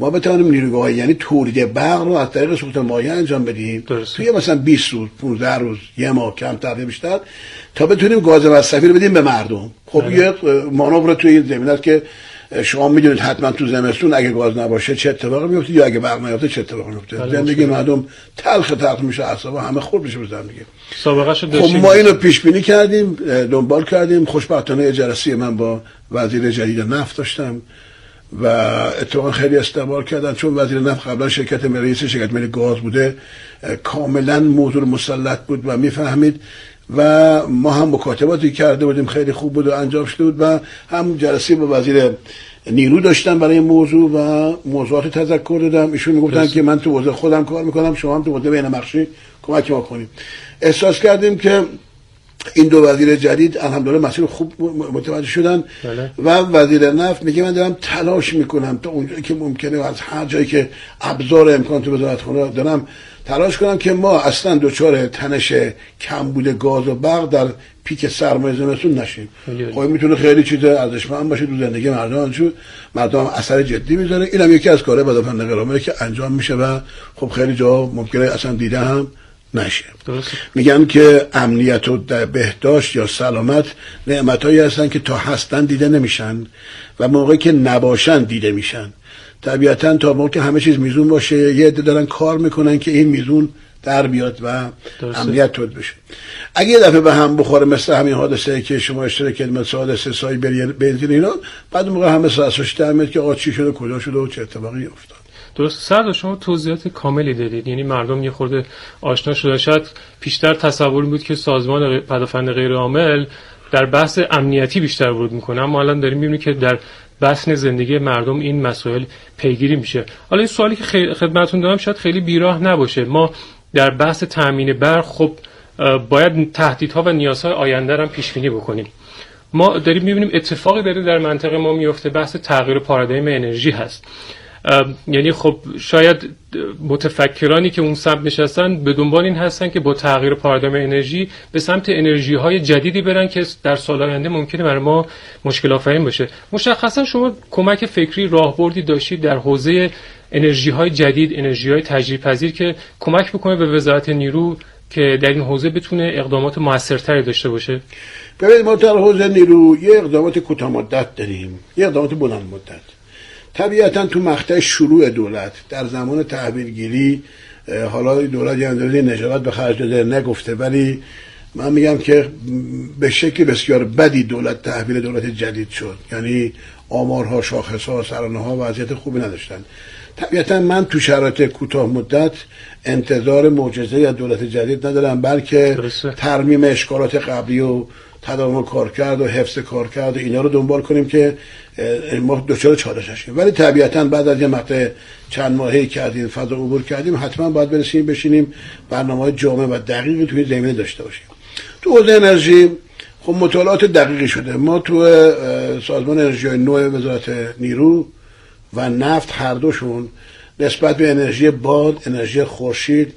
ما بتوانیم نیروگاهی یعنی تولید برق رو از طریق سوخت مایع انجام بدیم توی مثلا 20 روز 15 روز یه ماه کمتر بیشتر تا بتونیم گاز مصرفی رو بدیم به مردم. خب یه مانور توی این زمینه است که شما میدونید حتما تو زمستون اگه گاز نباشه چه اتفاقی میفته یا اگه برق نیفته چه اتفاقی میفته. زندگی مردم تلخ میشه، اعصاب همه خورد میشه بزن دیگه. سابقه‌شو خب ما اینو پیش بینی کردیم، دنبال کردیم. خوشبختانه جلسه من با وزیر جدید نفت داشتم و اتفاقا خیلی استقبال کردن، چون وزیر نفت قبلا شرکت رئیس شرکت ملی گاز بوده، کاملا موضوع مسلط بود و میفهمید و ما هم مکاتباتی کرده بودیم، خیلی خوب بود و انجام شده بود و هم جلسه با وزیر نیرو داشتم برای این موضوع و موضوعات تذکر دادم. ایشون میگفتن که من تو حوزه خودم کار میکنم، شما هم تو حوزه بین‌المللی کمک ما کنید. احساس کردیم که این دو وزیر جدید الحمدلله مسیر خوب متوجه شدن و وزیر نفت میگه من دارم تلاش میکنم تا اونجایی که ممکنه و از هر جایی که ابزار امکان تو وزارتخونه دارم تلاش کنم که ما اصلا دچار تنش کمبود گاز و برق در پیک سرمایه زمستون نشیم. خب میتونه خیلی چیز ارزشمند باشه تو زندگی مردم اثر جدی میذاره. اینم یکی از کارهای پدافند غیرعاملی که انجام میشه و خب خیلی جا ممکنه اصلا دیده هم نشه. میگن که امنیت و بهداشت یا سلامت نعمتایی هستن که تا هستن دیده نمیشن و موقعی که نباشن دیده میشن. طبیعتا تا موقعی که همه چیز میزون باشه یه عده دارن کار میکنن که این میزون در بیاد و امنیت تولید بشه. اگه یه دفعه به هم بخوره مثل همین حادثه که شما اشاره کردید، مثل حادثه سایبری بنزین اینا، بعد موقع همه سرسش در میاد که آقا چی شده، کجا شده و چه اتفاقی افتاد. درست. سرد شما توضیحات کاملی دادید، یعنی مردم یه خورده آشنا شده. شاید پیشتر تصور بود که سازمان پدافند غیرعامل در بحث امنیتی بیشتر ورود میکنه، اما الان داریم میبینیم که در بحث زندگی مردم این مسائل پیگیری میشه. حالا این سوالی که خدمتتون دارم شاید خیلی بیراه نباشه. ما در بحث تامین برق خب باید تهدیدها و نیازهای آینده رو هم پیش بینی بکنیم. ما داریم میبینیم اتفاقی داره در منطقه ما میفته، بحث تغییر پارادایم انرژی هست. یعنی خب شاید متفکرانی که اون سمت نشستن به دنبال این هستن که با تغییر پارادایم انرژی به سمت انرژی های جدیدی برن که در سال آینده ممکنه برای ما مشکل آفرین باشه. مشخصا شما کمک فکری راهبردی داشتید در حوزه انرژی های جدید، انرژی های تجدیدپذیر که کمک بکنه به وزارت نیرو که در این حوزه بتونه اقدامات موثرتری داشته باشه. ببینید ما در حوزه نیرو یه اقدامات کوتاه مدت داریم، یه اقدامات بلند مدت. طبیعتا تو مقطع شروع دولت در زمان تحویلگیری، حالا دولت یه اندازه نجابت به خرج داده نگفته، ولی من میگم که به شکل بسیار بدی دولت تحویل دولت جدید شد، یعنی آمارها، شاخصها، سرانه‌ها وضعیت خوبی نداشتن. طبیعتا من تو شرایط کوتاه مدت انتظار معجزه‌ای از دولت جدید ندارم، بلکه ترمیم اشکالات قبلی و تداوم کارکرد و حفظ کارکرد و اینا رو دنبال کنیم که ما دچار چالش هستیم. ولی طبیعتا بعد از یه مقطع چند ماهه‌ای که از این فضا عبور کردیم حتما باید برسیم بشینیم برنامه‌های جامع و دقیقی توی زمینه داشته باشیم. تو حوزه انرژی خب مطالعات دقیقی شده. ما تو سازمان انرژی نو وزارت نیرو و نفت هر دوشون نسبت به انرژی باد، انرژی خورشید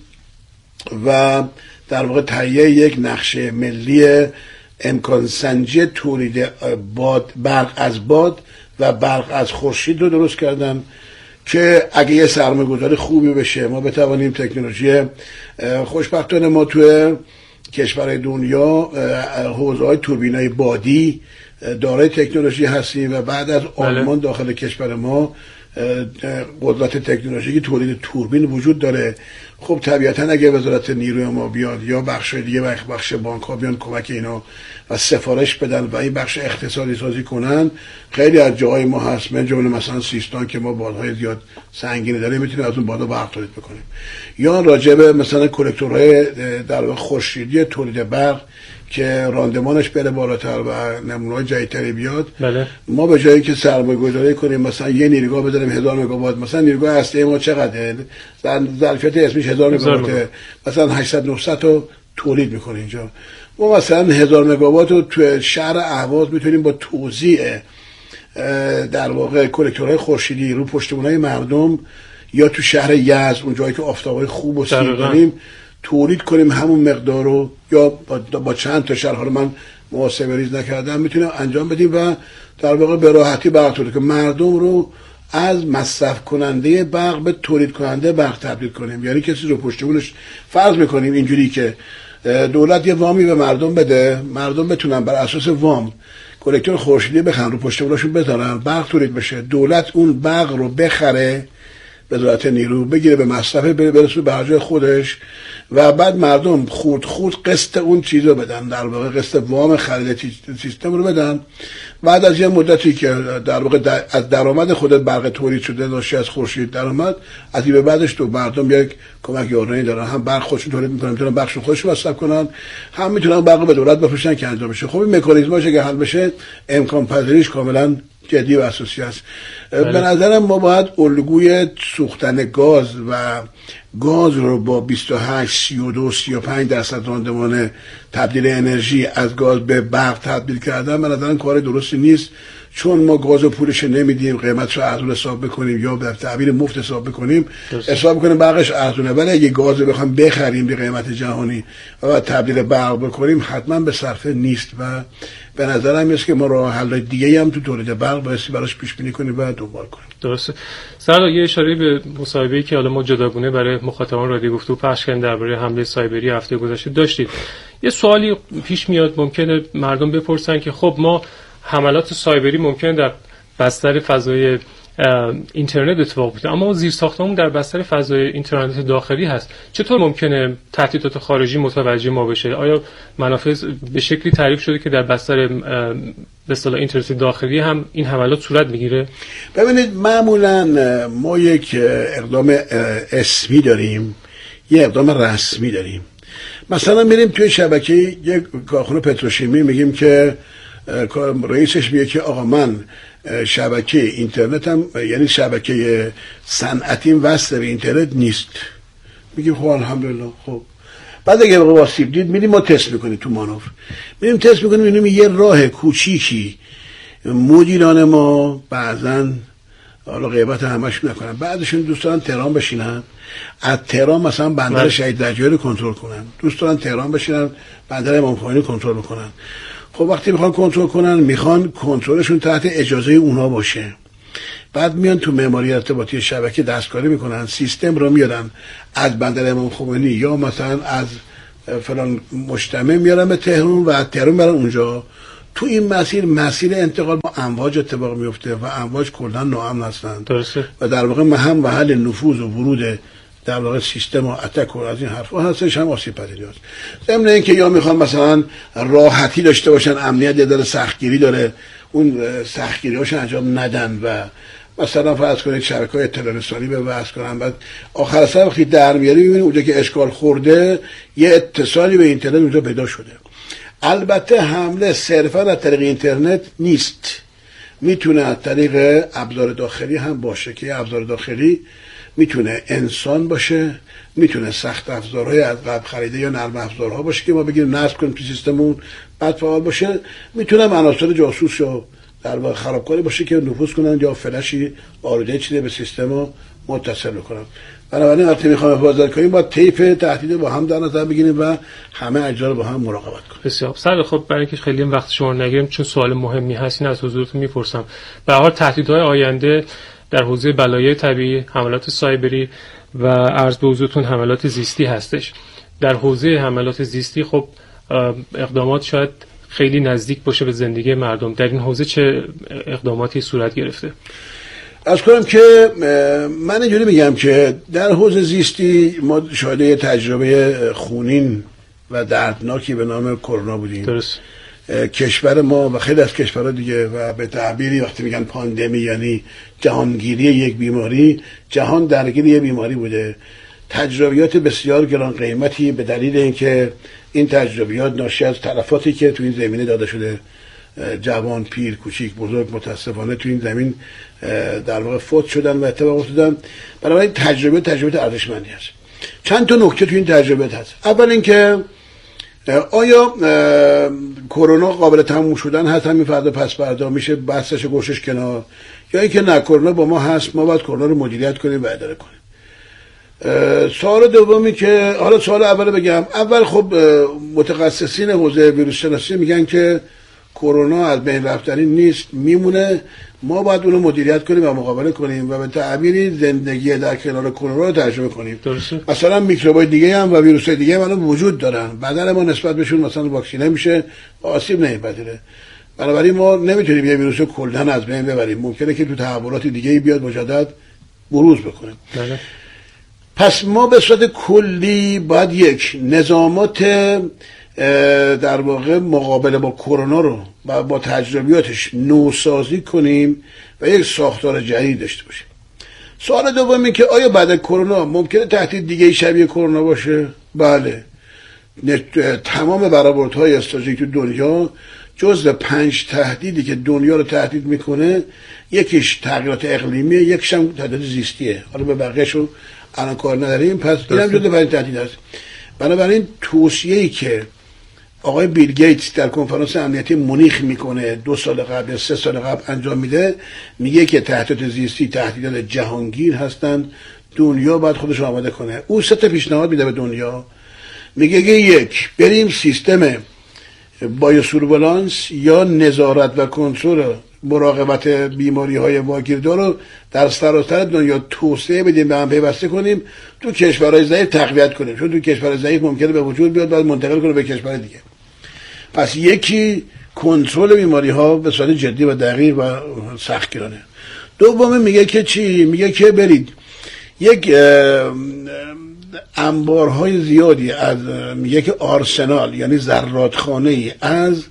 و در واقع تهیه یک نقشه ملی امکان سنجی تولید برق از باد و برق از خورشید رو درست کردن که اگه یه سرمایه‌گذاری خوبی بشه ما بتوانیم تکنولوژی، خوشبختانه ما توی کشورهای دنیا حوزه‌های توربینای بادی دارای تکنولوژی هستیم و بعد از آلمان داخل کشور ما قدرت تکنولوژیکی تولید توربین وجود داره. خب طبیعتا اگه وزارت نیروی ما بیاد یا بخش دیگه بخش بانک ها بیان کمک اینا و سفارش بدن و این بخش اقتصادی سازی کنن، خیلی از جاهای ما هست، من جمله مثلا سیستان که ما بادهای زیاد سنگینی داریم میتونیم از اون بادا برق تولید بکنیم، یا راجع به مثلا کلکتورهای در واقع خورشیدی تولید برق که راندمانش بره بالاتر و نمونه‌های جدیدتری بیاد. ما به جایی که سرمایه‌گذاری کنیم مثلا یه نیروگاه بذاریم 1000 مگاوات، مثلا نیروگاه اصلی ما چقدره؟ ظرفیت اسمش 1000 مگاوات، مثلا 800 900 تا تولید میکنه اینجا. ما مثلا 1000 مگاوات رو تو شهر اهواز میتونیم با توزیع در واقع کلکتورهای خورشیدی رو پشتیبان‌های مردم یا تو شهر یزد اون جایی که آفتابای خوب و سیر داریم تولید کنیم همون مقدار رو، یا با چند تا شهر، حالا من محاسبه ریز نکردم، میتونیم انجام بدیم و در واقع به راحتی برق تولید کنیم. مردم رو از مصرف کننده برق به تولید کننده برق تبدیل کنیم. یعنی کسی رو پشتیبونش فرض میکنیم اینجوری که دولت یه وامی به مردم بده، مردم بتونن بر اساس وام کلکتور خورشیدی بخرن، رو پشتیبونشون بذارن، برق تولید بشه، دولت اون برق رو بخره به صورت نیرو، بگیره به مصرف، برسونه به حاجت خودش و بعد مردم خود خود قسط اون چیز رو بدن، در واقع قسط وام خرید سیستم رو بدن. بعد از یه مدتی که در واقع از درآمد خود برق تولید شده ناشی از خورشید درآمد، از این به بعدش تو مردم یک کمک یارانه‌ای دارن، هم برق خودشون تولید میکنن، میتونن برقشون خودشون مصرف کنن، هم میتونن برق به دولت بفروشن که انجام بشه. خب این مکانیزماش اگه حل بشه امکان پذیریش کاملا جدی و اساسی است. به نظرم ما باید الگوی سوختن گاز و گاز رو با 28 32 35% راندمان تبدیل انرژی از گاز به برق تبدیل کردن به نظرم کار درستی نیست، چون ما گاز و پولش نمیدیم قیمتش رو ارزون حساب بکنیم یا به تعبیر مفت حساب بکنیم، حساب کنیم برقش ارزونه. ولی اگه گاز رو بخوام بخریم به قیمت جهانی و بعد تبدیل برق بکنیم حتما به صرفه نیست و به نظرم میاد که ما راه حل دیگه هم تو تولید برق بایستی براش پیش بینی کنیم و دنبال کنیم. درسته. سردار یه اشاره به مصاحبه‌ای که حالا ما جداگونه برای مخاطبان رادیو گفتگو پخش کردیم درباره حمله سایبری هفته گذشته داشتید. یه سوالی پیش میاد، ممکنه مردم بپرسن که خب ما حملات سایبری ممکنه در بستر فضای اینترنت اتفاق بیفته، اما زیرساختمون در بستر فضای اینترنت داخلی هست، چطور ممکنه تهدیدات خارجی متوجه ما بشه؟ آیا منافع به شکلی تعریف شده که در بستر به اصطلاح اینترنت داخلی هم این حملات صورت میگیره؟ ببینید معمولا ما یک اقدام اسمی داریم، یک اقدام رسمی داریم. مثلا میریم توی شبکه یک کارخونه پتروشیمی، میگیم که رئیسش میگه که آقا من شبکه اینترنتم، یعنی شبکه صنعتیم وصل به اینترنت نیست. میگیم خب الحمدلله. خب بعد اگه واسیب دید میریم ما تست میکنیم تو مانور، میریم تست میکنیم، میبینیم یه راه کوچیکی مدیران ما بعضن حالا غیبت همشون نکنن، بعدشون دوست دارن تهران بشینن، از تهران مثلا بندر شهید رجایی رو کنترل کنن، دوست دارن تهران بشینن بندر امام خمینی کنترل بکنن. خب وقتی میخوان کنترل کنن، میخوان کنترلشون تحت اجازه اونا باشه. بعد میان تو معماری ارتباطی شبکه دستکاری میکنن، سیستم رو میارن از بندر امام خمینی یا مثلا از فلان مجتمع میارن به تهران و از تهران میارن اونجا. تو این مسیر انتقال با امواج اتفاق میفته و امواج کلا ناامن هستن و در واقع مهم محل نفوذ و ورود در واقع سیستم و اتک و از این حرفا هستش، هم آسیب پذیری هست. ضمن اینکه یا میخوان مثلا راحتی داشته باشن، امنیت داره، سختگیری داره، اون سختگیری هاشون انجام ندن و مثلا فرض کنید شبکه‌های اطلاع رسانی به واسه کنن، بعد آخر سر وقتی در میاری میبینید اونجا که اشکال خورده یه اتصالی به اینترنت اونجا پیدا شده. البته حمله صرفا از طریق اینترنت نیست، میتونه از طریق ابزار داخلی هم باشه که ابزار داخلی میتونه انسان باشه، میتونه سخت افزارهای از قبل خریده یا نرم افزارها باشه که ما بگیریم نصب کنیم تو سیستممون بعد فعال باشه، میتونه عناصر جاسوس یا در واقع خرابکاری باشه که نفوذ کنن یا فلشی آلوده چیزی به سیستم رو متصل کنن. بنابراین وقتی میخوایم حفاظت کنیم با طیف تهدید با هم در نظر بگیریم و همه اجزا رو با هم مراقبت کنیم. بسیار سر. خب برای اینکه خیلی وقت شما نگیریم، چون سوال مهمی هست، این از حضورتون میپرسم. به هر حال تهدیدهای آینده در حوزه بلایای طبیعی، حملات سایبری و عرض به حضورتون حملات زیستی هستش. در حوزه حملات زیستی خب اقدامات شاید خیلی نزدیک باشه به زندگی مردم. در این حوزه چه اقداماتی صورت گرفته؟ از کنم که من اینجوری میگم که در حوزه زیستی ما شاهد یه تجربه خونین و دردناکی به نام کرونا بودیم. درست. کشور ما و خیلی از کشورها دیگه و به تعبیری وقتی میگن پاندمی یعنی جهانگیری یک بیماری، جهان درگیر یک بیماری بوده. تجربیات بسیار گران قیمتی به دلیل اینکه این تجربیات ناشی از تلفاتی که تو این زمینه داده شده، جوان، پیر، کوچیک، بزرگ متاسفانه تو این زمین در واقع فوت شدن و اتفاق افتادن. بنابراین تجربه ارزشمندی هست. چند تا نکته تو این تجربیات هست. اول اینکه آیا کرونا قابل تموم شدن هست، همین فردا پس فردا میشه بحثش گوشش کنار، یا اینکه نه کرونا با ما هست، ما باید کرونا رو مدیریت کنیم و اداره کنیم. سوال دومی که حالا سوال اول بگم، اول خب متخصصین حوزه ویروس شناسی میگن که کرونا از بین رفتنی نیست، میمونه، ما باید اونو مدیریت کنیم و مقابله کنیم و به تعبیری زندگی در کنار کرونا رو ترجمه کنیم. درسته. مثلا میکروبای دیگه هم و ویروسای دیگه هم الان وجود دارن، بدن ما نسبت بهشون مثلا واکسینه میشه، آسیب نمیپذیره. بنابراین ما نمیتونیم یه ویروس رو کلاً از بین ببریم، ممکنه که تو تحولات دیگه‌ای بیاد مجدد بروز بکنه. بله. پس ما به صورت کلی باید یک نظامات در واقع مقابله با کرونا رو با تجربیاتش نوسازی کنیم و یک ساختار جدید داشته باشیم. سوال دوم این که آیا بعد از کرونا ممکنه تهدید دیگه شبیه کرونا باشه؟ بله. تمام برآوردهای استراتژیک تو دنیا جزء 5 تهدیدی که دنیا رو تهدید میکنه، یکیش تغییرات اقلیمیه، یکیش هم تهدید زیستیه. حالا به بقیه‌شو الان کار نداریم، پس اینم جزء 5 تهدید است. بنابراین توصیه‌ای که آقای بیل گیتس در کنفرانس امنیتی مونیخ میکنه 2 سال قبل یا 3 سال قبل انجام میده، میگه که تهدیدات زیستی تهدیدات جهانگیر هستن، دنیا باید خودش رو آماده کنه. او 3 تا پیشنهاد میده به دنیا، میگه که 1 بریم سیستم بایوسورولانس یا نظارت و کنترل مراقبت بیماری های واگیردار رو در سراسر دنیا توسعه بدیم، به هم پیوسته کنیم، تو کشورهای ضعیف تقویت کنیم، چون تو کشورهای ضعیف ممکنه به وجود بیاد بعد منتقل کنه به کشور دیگه. پس یکی کنترل بیماری ها به صورت جدی و دقیق و سختگیرانه. دوم میگه که چی؟ میگه که برید یک انبارهای زیادی از، میگه که آرسنال یعنی زرادخانه ای از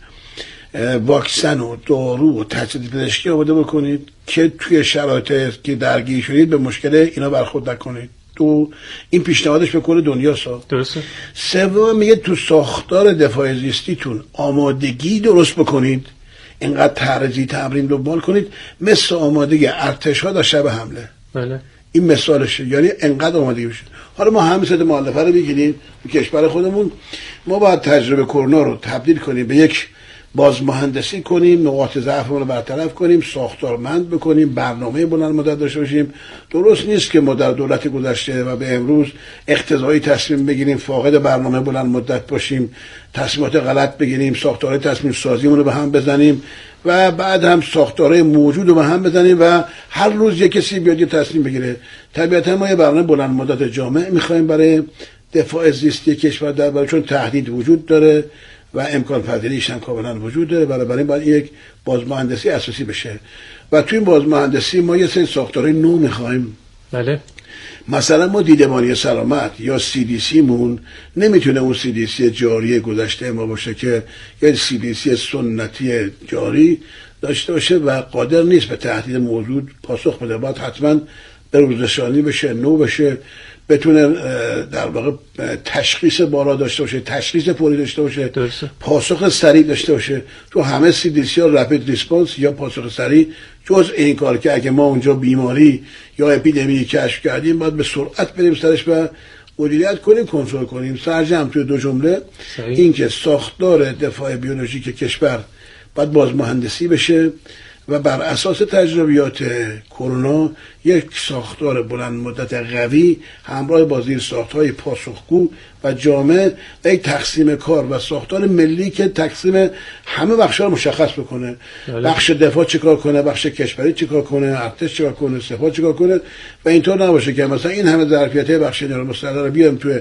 واکسن و دارو و تجهیزات پزشکی آماده بکنید که توی شرایطی که درگیر شدید به مشکل اینا برخورد نکنید. تو این پیشنهادش به کل دنیا ساخت. درسته. سوم میگه تو ساختار دفاع زیستیتون آمادگی درست بکنید، اینقدر تحریزی تمرین دنبال کنید مثل آمادگی ارتش‌ها در شب حمله. بله. این مثالشه، یعنی انقدر آمادگی بشه. حالا ما همین سطح مؤلفه رو بگیریم تو کشور خودمون، ما باید تجربه کرونا رو تبدیل کنیم به یک بازمهندسی کنیم، نقاط ضعفمون رو برطرف کنیم، ساختارمند بکنیم، برنامه بلند مدت داشته باشیم. درست نیست که ما در دولت گذشته و به امروز اقتضایی تصمیم بگیریم، فاقد برنامه بلند مدت باشیم، تصمیمات غلط بگیریم، ساختارهای تصمیم سازیمون رو به هم بزنیم و بعد هم ساختارهای موجود رو به هم بزنیم و هر روز یک کسی بیاد یه تصمیم بگیره. طبیعتا ما یه برنامه بلند مدت جامع می‌خوایم برای دفاع زیستی کشور، درباره چون تهدید وجود داره و امکان پذیریش هم کاملا وجود داره، بنابراین باید یک بازمهندسی اساسی بشه و توی این بازمهندسی ما یه سری ساختارهای نو می‌خوایم. بله. مثلا ما دیدبانی سلامت یا CDC مون نمیتونه اون CDC جاری گذشته ما باشه که یه CDC سنتی جاری داشته باشه و قادر نیست به تهدید موجود پاسخ بده. باید حتما به روزنشانی بشه، نو بشه، بتونه در واقع تشخیص بالا داشته باشه، تشخیص فوری داشته باشه، پاسخ سریع داشته باشه. تو همه CDC ها رپید ریسپانس یا پاسخ سریع جز این کار که اگه ما اونجا بیماری یا اپیدمی کشف کردیم باید به سرعت بریم سرش و مدیریت کنیم، کنترل کنیم. سرجم توی 2 جمله این که ساختار دفاع بیولوژیک کشور باید بازمهندسی بشه و بر اساس تجربیات کرونا یک ساختار بلند مدت قوی همراه با زیرساخت‌های پاسخگو و جامع و یک تقسیم کار و ساختار ملی که تقسیم همه بخش‌ها رو مشخص بکنه. بخش دفاع چیکار کنه، بخش کشوری چیکار کنه، ارتش چیکار کنه، سپاه چیکار کنه و اینطور نباشه که مثلا این همه ظرفیت‌های بخش نیروی مسلح رو بیاریم توی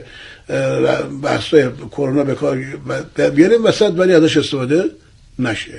بحث‌های کرونا به کار بیاریم وسط ولی ازش استفاده نشه.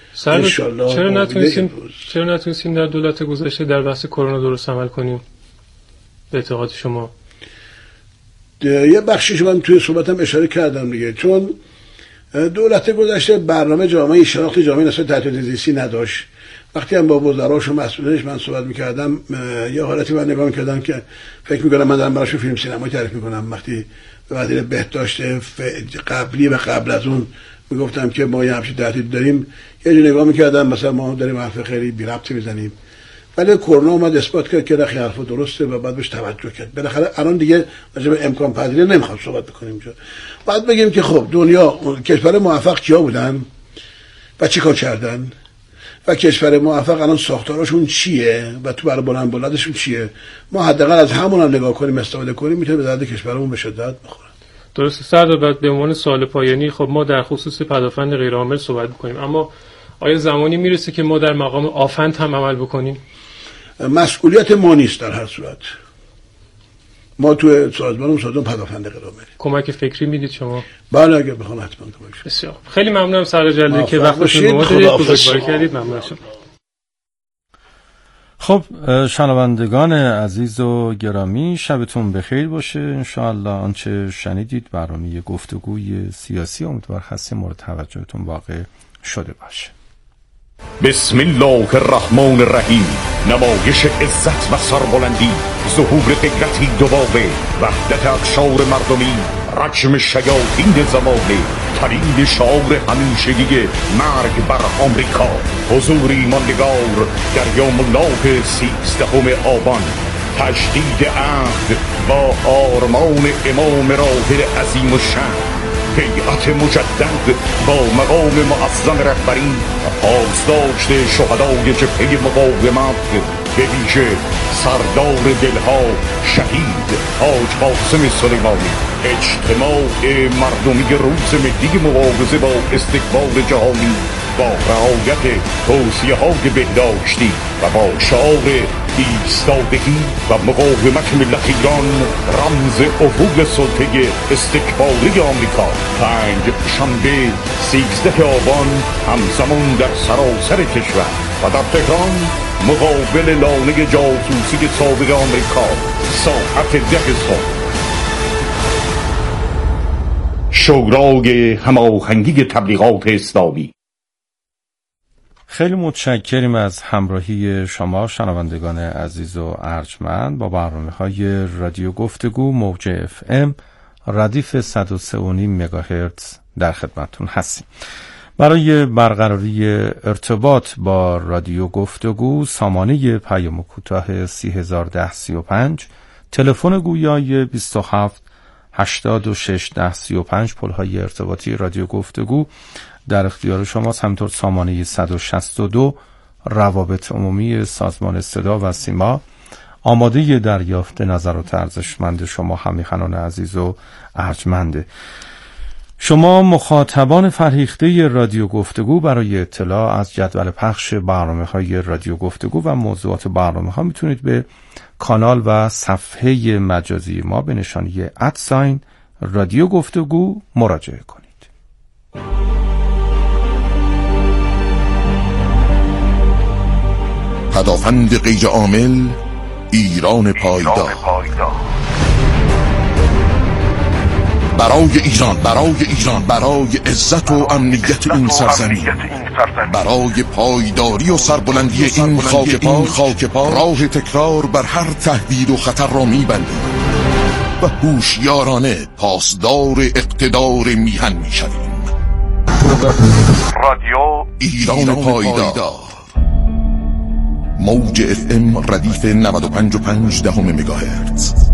چرا نتونستیم در دولت گذشته در بحث کرونا درست عمل کنیم به اعتقاد شما؟ یه بخشیش من توی صحبتم اشاره کردم دیگه، چون دولت گذشته برنامه جامعه شناخت جامعه نسبت تهدید زیستی نداشت. وقتی هم با وزراش و مسئولینش من صحبت میکردم یه حالتی من نگاه میکردم که فکر میکنم من دارم براشون فیلم سینمایی تعریف میکنم. وقتی وزیر بهداشت قبلی و قبل از اون میگفتم که ما یه همچین تهدید داریم، یه جور نگاه میکردم مثلا ما داریم حرف خیلی بی ربطی میزنیم، ولی کرونا اومد اثبات کرد که خیلی حرفا درسته و بعد بهش توجه کرد. بالاخره الان دیگه راجع به امکان پذیری نمیخوام صحبت بکنیم، بعد بگیم که خب دنیا کشور موفق کیا بودن و چیکار کردن و کشور موفق الان ساختارشون چیه و تو برای بلندشون چیه. ما حداقل از همون هم نگاه کنیم، استفاده کنیم، میتونه به درد کشورمون به شدت بخوره. درسته. سردار، بعد به عنوان سوال پایانی خب ما در خصوص پدافند غیرعامل صحبت می‌کنیم، اما آیا زمانی میرسه که ما در مقام آفند هم عمل بکنیم؟ مسئولیت ما نیست در هر صورت. ما تو سازمان پدافند غیرعامل کمک فکری میدید شما؟ بله اگه بخوام حتما کمک. بسیار خیلی ممنونم سرقه جلدی که وقتتون رو دادید، بزرگواری کردید. ممنون شما. خب شنوندگان عزیز و گرامی، شبتون بخیر باشه. انشاءالله آنچه شنیدید برنامه گفتگوی سیاسی امیدوار هستیم مورد توجهتون واقع شده باشه. بسم الله الرحمن الرحیم. نمایش عزت و سربلندی، ظهور غیرتی دوباره، وحدت اقشار مردمی، رجم شیاطین زمانه، ترین شعار همیشگی مرگ بر آمریکا، حضور ایماندگار در یوم الله 13 آبان، تجدید عهد با آرمان امام راحل عظیم الشأن، بیعت مجدد با مقام معظم رهبری و پاسداشت شهدای جبهه مقاومت، به ویژه سردار دلها شهید حاج قاسم سلیمانی. اجتماع مردمی روز ملی مبارزه با استکبار جهانی با رعایت توصیه‌های بهداشتی و با شعار ایستادگی و مقاومت ملت ایران، رمز افول سلطه استکباری آمریکا، 5 شنبه 13 آبان همزمان در سراسر کشور و در تهران مقابل لانه جاسوسی سابق آمریکا ساعت 10 صبح. شورای هماهنگی تبلیغات اسلامی. خیلی متشکریم از همراهی شما شنوندگان عزیز و ارجمند با برنامه‌های رادیو گفتگو موج FM ردیف 103.5 مگاهرتز در خدمتتون هستیم. برای برقراری ارتباط با رادیو گفتگو سامانه پیام کوتاه 3011035 تلفن گویای 27 86 1035 پل‌های ارتباطی رادیو گفتگو در اختیار شماست. همینطور سامانه 162 روابط عمومی سازمان صدا و سیما آماده دریافت نظرات ارزشمند شما همیهنان عزیز و ارجمنده. شما مخاطبان فرهیخته رادیو گفتگو برای اطلاع از جدول پخش برنامه‌های رادیو گفتگو و موضوعات برنامه‌ها میتونید به کانال و صفحه مجازی ما به نشانی @ رادیو گفتگو مراجعه کنید. پدافند غیرعامل، ایران پایدار. برای ایران، برای عزت و امنیت این سرزمین، برای پایداری و سربلندی این خاک پاک، راه تکرار بر هر تهدید و خطر را می‌بندیم و هوشیارانه پاسدار اقتدار میهن می‌شویم. رادیو ایران پایدار، موج FM ردیف 95.5 مگاهرتز.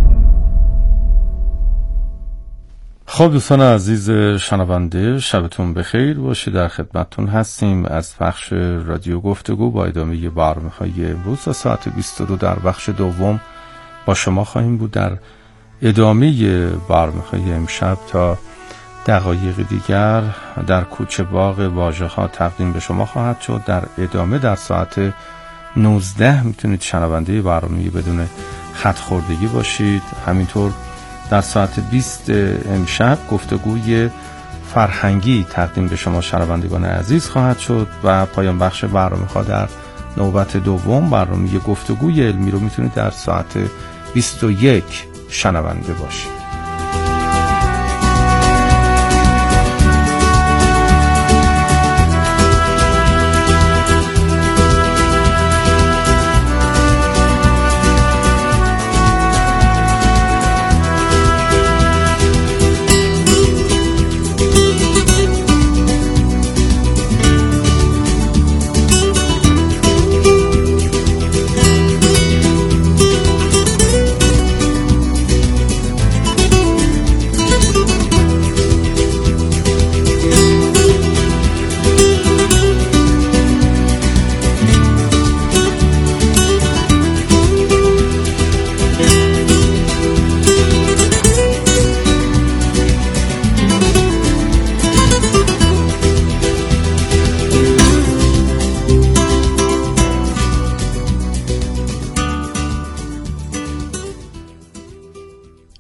خب دوستان عزیز شنونده، شبتون بخیر باشه. در خدمتتون هستیم از بخش رادیو گفتگو با ادامه برنامه‌های امروز تا ساعت 22 در بخش دوم با شما خواهیم بود. در ادامه برنامه‌های امشب تا دقایق دیگر در کوچه باغ واژه‌ها تقدیم به شما خواهد شد. در ادامه در ساعت 19 میتونید شنونده برنامه بدون خط خوردگی باشید. همینطور در ساعت 20 امشب گفتگوی فرهنگی تقدیم به شما شنوندگان عزیز خواهد شد و پایان بخش برنامه‌ها در نوبت دوم برنامه گفتگوی علمی رو میتونید در ساعت 21 شنونده باشید.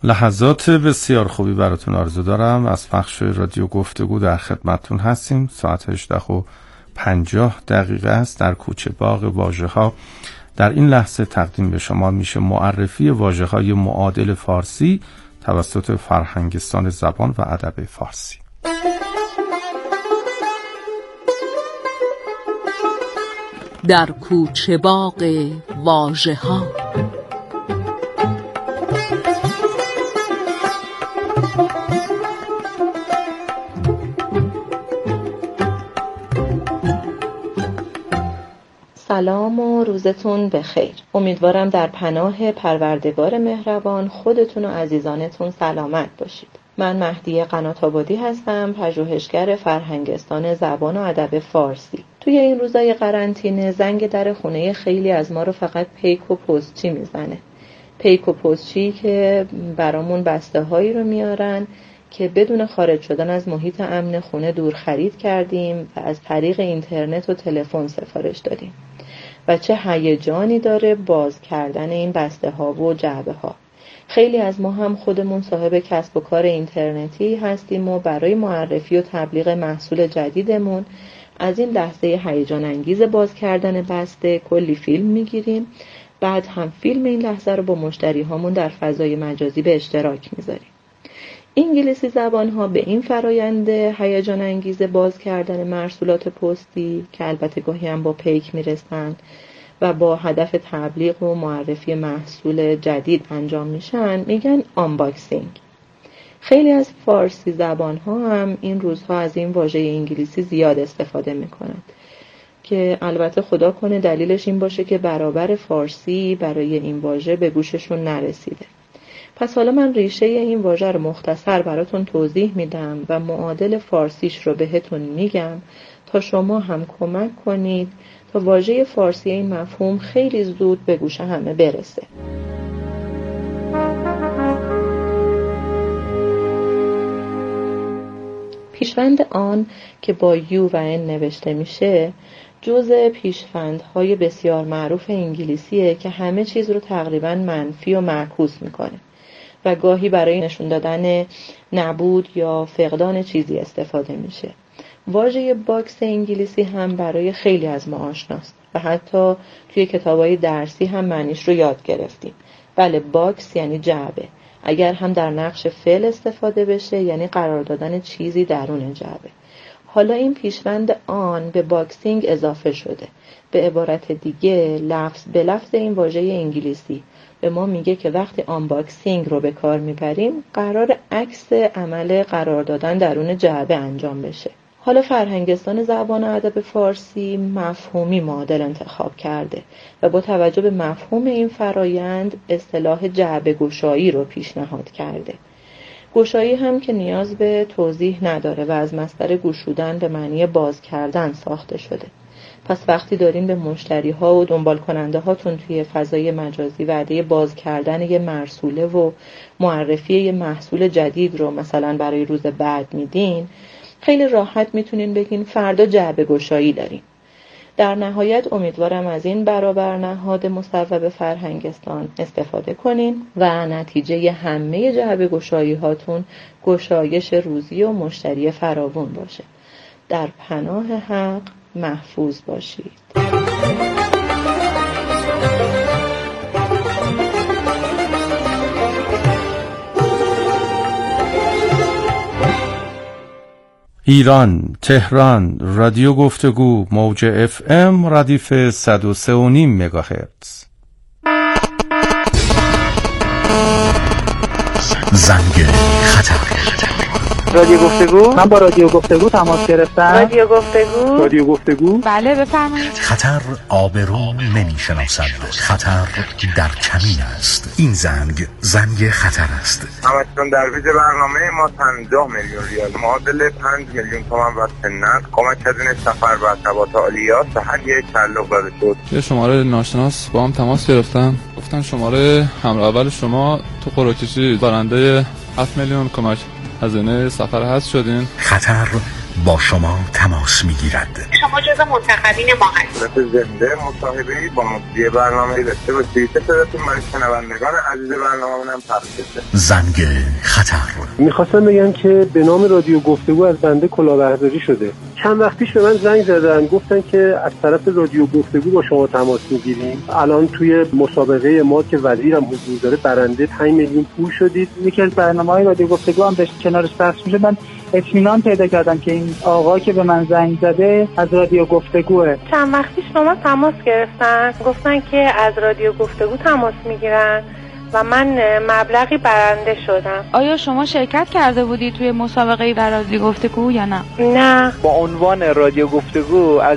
لحظات بسیار خوبی براتون آرزو دارم. از پخش رادیو گفتگو در خدمتتون هستیم. ساعت 18:50 است. در کوچه باغ واژه‌ها در این لحظه تقدیم به شما میشه معرفی واژه‌های معادل فارسی توسط فرهنگستان زبان و ادب فارسی. در کوچه باغ واژه‌ها. سلام و روزتون بخیر. امیدوارم در پناه پروردگار مهربان خودتون و عزیزانتون سلامت باشید. من مهدی قنات‌آبادی هستم، پژوهشگر فرهنگستان زبان و ادب فارسی. توی این روزای قرنطینه زنگ در خونه خیلی از ما رو فقط پیک و پستچی میزنه. پیک و پستچی که برامون بسته‌هایی رو میارن که بدون خارج شدن از محیط امن خونه دور خرید کردیم و از طریق اینترنت و تلفن سفارش دادیم. و چه هیجانی داره باز کردن این بسته ها و جعبه ها. خیلی از ما هم خودمون صاحب کسب و کار اینترنتی هستیم و برای معرفی و تبلیغ محصول جدیدمون از این لحظه هیجان انگیز باز کردن بسته کلی فیلم میگیریم. بعد هم فیلم این لحظه رو با مشتری هامون در فضای مجازی به اشتراک میذاریم. انگلیسی زبان ها به این فرایند هیجان انگیز باز کردن محصولات پستی که البته گاهی هم با پیک میرسن و با هدف تبلیغ و معرفی محصول جدید انجام میشن میگن آنباکسینگ. خیلی از فارسی زبان ها هم این روزها از این واژه انگلیسی زیاد استفاده میکنن که البته خدا کنه دلیلش این باشه که برابر فارسی برای این واژه به گوششون نرسیده. پس حالا من ریشه این واژه رو مختصر براتون توضیح میدم و معادل فارسیش رو بهتون میگم تا شما هم کمک کنید تا واژه فارسی این مفهوم خیلی زود به گوش همه برسه. پیشوند آن که با یو و ان نوشته میشه جزء پیشوندهای بسیار معروف انگلیسیه که همه چیز رو تقریباً منفی و معکوس میکنه و گاهی برای نشون دادن نبود یا فقدان چیزی استفاده میشه. واژه باکس انگلیسی هم برای خیلی از ما آشناست و حتی توی کتابای درسی هم معنیش رو یاد گرفتیم. بله، باکس یعنی جعبه. اگر هم در نقش فعل استفاده بشه یعنی قرار دادن چیزی درون جعبه. حالا این پیشوند آن به باکسینگ اضافه شده. به عبارت دیگه لفظ به لفظ این واژه انگلیسی به ما میگه که وقتی آنباکسینگ رو به کار میبریم قرار عکس عمل قرار دادن درون جعبه انجام بشه. حالا فرهنگستان زبان و ادب فارسی مفهومی معادل انتخاب کرده و با توجه به مفهوم این فرایند اصطلاح جعبه گشایی رو پیشنهاد کرده. گشایی هم که نیاز به توضیح نداره و از مصدر گشودن به معنی باز کردن ساخته شده. پس وقتی دارین به مشتری ها و دنبال کننده هاتون توی فضای مجازی وعده باز کردن یه مرسوله و معرفی یه محصول جدید رو مثلا برای روز بعد میدین، خیلی راحت میتونین بگین فردا جعبه گشایی داریم. در نهایت امیدوارم از این برابر نهاد مصوب فرهنگستان استفاده کنین و نتیجه همه جعبه گشایی هاتون گشایش روزی و مشتری فراوون باشه. در پناه حق محفوظ باشید. ایران، تهران، رادیو گفتگو، موج FM، ردیف 103.5 مگاهرتز. زنگ خطر. رادیو گفتگو، من با رادیو گفتگو تماس گرفتم. رادیو گفتگو بله بفرمایید. خطر آبرو نمیشناسد، خطر در کمین است. این زنگ خطر است. همچنان در ویژه برنامه ما 50 میلیون ریال معادل 5 میلیون تومان و سنت کمک هزینه سفر و ارتباط عالیات به هر یک تعلق داده شد. یه شماره ناشناس با هم تماس گرفتن، گفتن شماره همراه اول شما تو قرعه‌کشی برنده 7 میلیون کمک هزینه سفر هست شدین. خطر با شما تماس میگیرد. شما جزو منتخبین ما هستید. زنده مصاحبه‌ای با مجری برنامه داشته باشید. صداتون برای شنوندگان عزیز برنامه‌مون هم پخش بشه. زنگ خطر. میخواستم بگم که به نام رادیو گفتگو از بنده کلاهبرداری شده. چند وقت پیش به من زنگ زدن گفتن که از طرف رادیو گفتگو با شما تماس میگیریم. الان توی مسابقه ما که وزیرم حضور داره برنده 5 میلیون پول شدید. یکی از برنامه‌های رادیو گفتگو هم داشت کنارش پخش میشه. من اطمینان پیدا کردم که این آقا که به من زنگ زده از رادیو گفتگوه. چند وقت پیش با من تماس گرفتن گفتن که از رادیو گفتگو تماس میگیرن و من مبلغی برنده شدم. آیا شما شرکت کرده بودی توی مسابقه در رادیو گفتگو یا نه؟ نه. با عنوان رادیو گفتگو از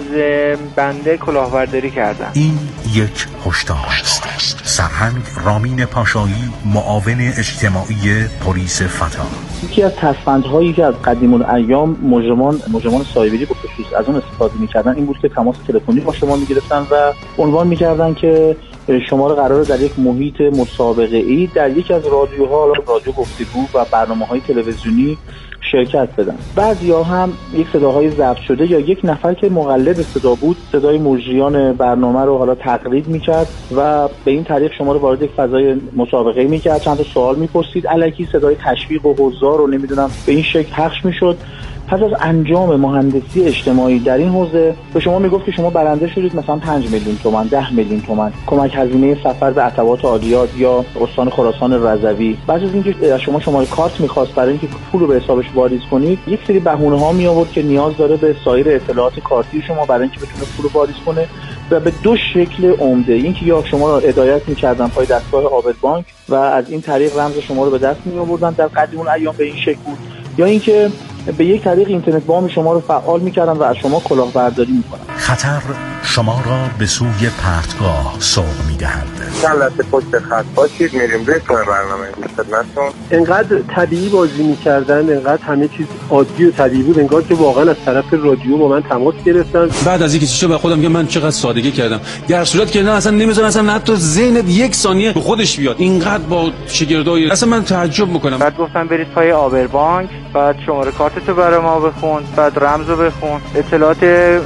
بنده کلاهبرداری کردم. این یک هشدار است. سرهنگ رامین پاشایی، معاون اجتماعی پلیس فتا. یکی از تصفندهایی که از قدیم الایام مجرمان سایبری به خصوص از اون استفاده می‌کردن این بود که تماس تلفنی با شما می‌گرفتن و عنوان می‌کردن که شما رو قراره در یک محیط مسابقه‌ای در یکی از رادیوها، رادیو گفتگو و برنامه‌های تلویزیونی شرکت بدن. بعضیا هم یک صداهای ضبط شده یا یک نفر که مقلد صدا بود صدای مجریان برنامه رو حالا تقلید می‌کرد و به این طریق شما رو وارد یک فضای مسابقه می‌کرد، چند تا سوال می‌پرسید، الکی صدای تشویق و حضار رو نمی‌دونم به این شکل پخش می‌شد. پس از انجام مهندسی اجتماعی در این حوزه به شما میگفت که شما برنده شدید مثلا 5 میلیون تومان، 10 میلیون تومان، کمک هزینه سفر به عتبات عالیات یا استان خراسان رضوی. بعد از اینکه از شما شماره کارت می‌خواست برای اینکه پول رو به حسابش واریز کنید، یک سری بهونه‌ها می آورد که نیاز داره به سایر اطلاعات کارتی شما برای اینکه بتونه پول رو واریز کنه و به دو شکل عمده. اینکه یا شما رو هدایت می‌کردن پای دستگاه آبر بانک و از این طریق رمز شما رو به دست می‌آوردن، در قدیم الایام به این شکل بود، یا اینکه به یک طریق اینترنت بام شما رو فعال می‌کردن و از شما کلاهبرداری می‌کنن. خطر شما را به سوی پرتگاه سوق می‌دهد. چند لحظه پشت خط باشید، میریم روی برنامه خدمتتون. انقدر طبیعی بازی می‌کردن، انقدر همه چیز عادی و طبیعی بود، انگار که واقعا از طرف رادیو با من تماس گرفتن. بعد از اینکه چیزو به خودم میگم من چقدر سادگی کردم، در صورت که نه اصلا نمی‌ذارن اصلا حتی ذهنت یک ثانیه به خودش بیاد. اینقدر با شگردای اصلا من تعجب می‌کنم. بعد گفتم برید پای آبر بانک، بعد شماره کارتتو برای ما بخون، بعد رمزو بخون، اطلاعات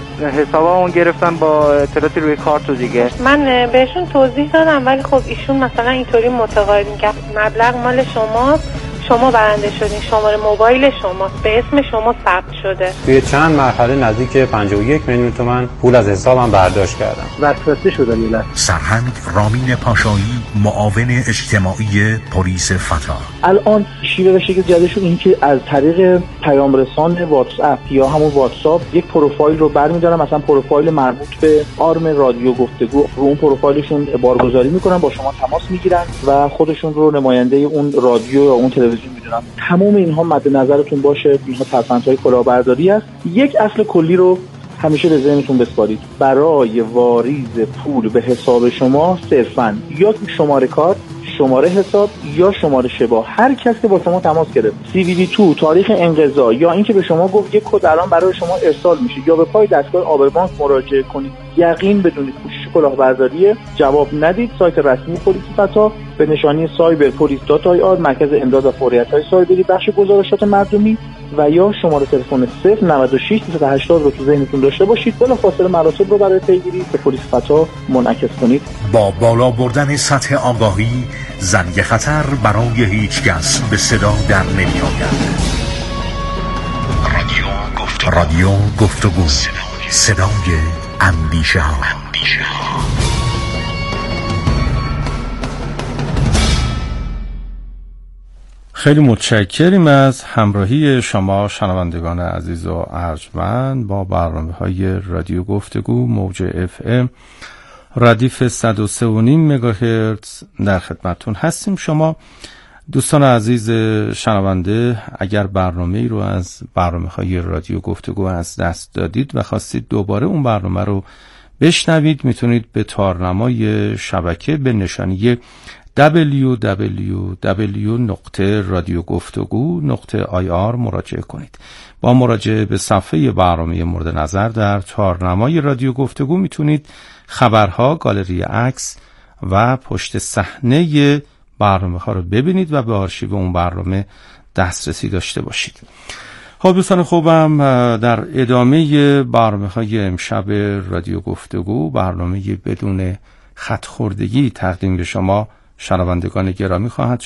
حسابمون گرفتن با اطلاعات روی کارت دیگه. من بهشون توضیح دادم ولی خب ایشون مثلا اینطوری متقاعد می‌کرد مبلغ مال شماست، شما برنده شدین، شماره موبایل شماست، به اسم شما ثبت شده. توی چند مرحله نزدیک 51 میلیون تومان پول از حسابم برداشت کردم. وسوسه شدم یه لحظه. سرهنگ رامین پاشایی، معاون اجتماعی پلیس فتا. الان شیوه و شکل جدیدشون این که از طریق پیام رسان واتس اپ یا همون واتساپ یک پروفایل رو برمی‌دارن، مثلا پروفایل مربوط به آرم رادیو گفتگو، رو اون پروفایلشون بارگذاری میکنن، با شما تماس میگیرن و خودشون رو نماینده اون رادیو یا اون تلویزیون میدونن. تمام اینها مد نظرتون باشه، اینها تفاوت‌های کلاهبرداری است. یک اصل کلی رو همیشه به ذهنتون بسپارید. برای واریز پول به حساب شما صرفاً یا شماره کارت، شماره حساب یا شماره شبا، هر کس که با شما تماس گرفت، CVV2، تاریخ انقضا، یا اینکه به شما گفت یک کد الان برای شما ارسال میشه، یا به پای دستگاه آبر بانک مراجعه کنید، یقین بدونید کوشش کلاهبرداری، جواب ندید. سایت رسمی پلیس فتا به نشانی cyberpolice.ir، مرکز امداد و فوریت‌های سایبری، بخش گزارشات مردمی، و یا شماره تلفن 096 380 رو تو ذهنتون داشته باشید. بلافاصله مراسم رو برای پیگیری به پلیس فتا منعکس کنید. با بالا بردن سطح آگاهی، زنگ خطر برای هیچ کس به صدا در نمی آید. رادیو گفتگو، صدای اندیشه ها. خیلی متشکریم از همراهی شما شنوندگان عزیز و ارجمند با برنامه‌های رادیو گفتگو موج FM ردیف 103.5 مگاهرتز در خدمتتون هستیم. شما دوستان عزیز شنونده اگر برنامه‌ای رو از برنامه‌های رادیو گفتگو از دست دادید و خواستید دوباره اون برنامه رو بشنوید، میتونید به تارنمای شبکه به نشانی www.radiogoftego.ir مراجعه کنید. با مراجعه به صفحه برنامه مورد نظر در تارنمای رادیو گفتگو میتونید خبرها، گالری عکس و پشت صحنه برنامه ها رو ببینید و به آرشیو اون برنامه دسترسی داشته باشید. خب دوستان خوبم، در ادامه برنامه‌های امشب رادیو گفتگو، برنامه بدون خط خوردگی تقدیم به شما شنوندگان گرامی خواهد